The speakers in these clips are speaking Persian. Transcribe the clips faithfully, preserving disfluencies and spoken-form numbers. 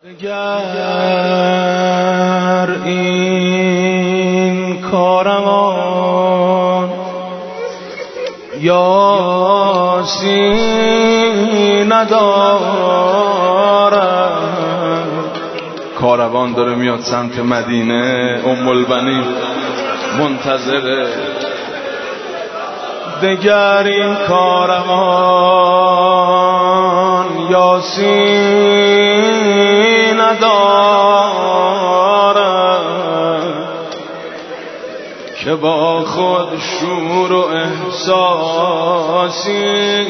اگر این کاروان یاسی ندارد، کاروان داره میاد سمت مدینه، ام البنین منتظره. دگر این کاروان یاسی ندارد که با خود شور و احساسی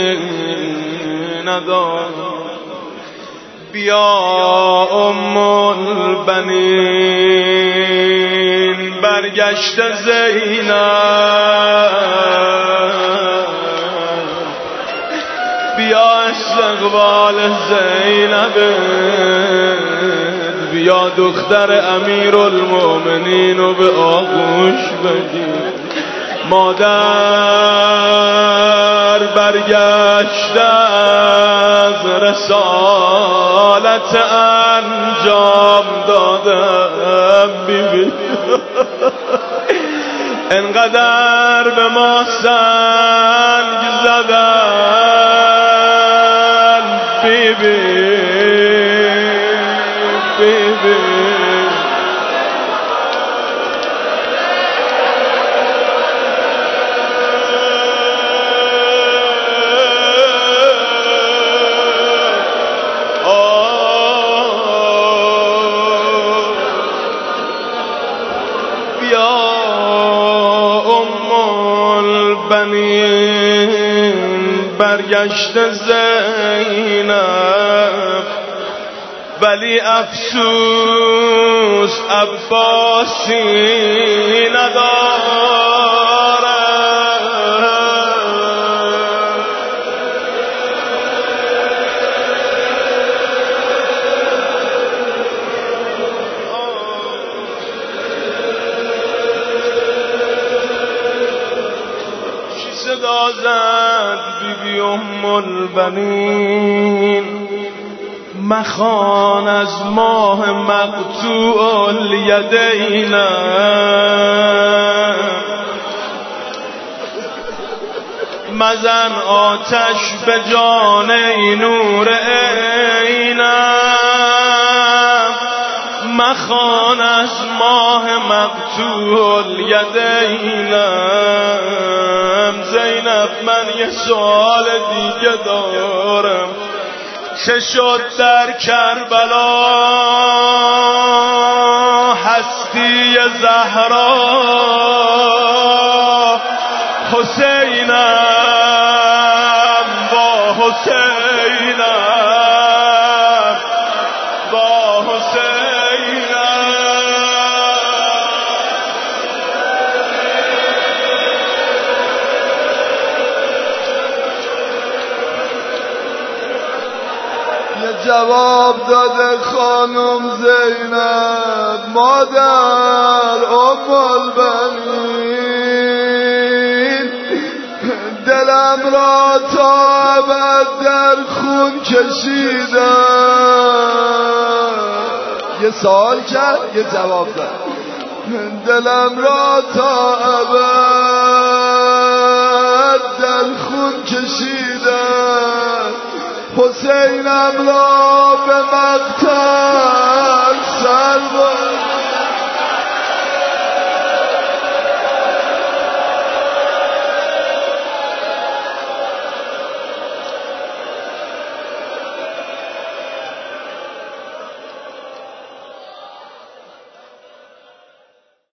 ندارد. بیا ام البنین برگشت زینب، بیا استقبال زینب، بیا دختر امیرالمومنین و به آغوش بگیر. مادر برگشت از رسالت انجام دادم، بیبی انقدر به ما سنگ زدن، بیبی بیبی برگشت زینب، ولی افسوس عباسی ندارد. چی صدا زد بیبی ام البنین؟ مخوان از ماه مقطوع الیدین، مزن آتش به جان نور عینم. مخوان از ماه مقطوع الیدینم. زینب من یه سوال دیگه دارم، چه شد در کربلا هستی زهرا؟ حسینم با حسینم با حسینم. جواب داده خانم زینب، مادر ام البنین، دلم را تا ابد در خون کشیدم. یه سوال کرد یه جواب داد. دلم را تا ابد در خون کشیدم، حسینم را به مقتل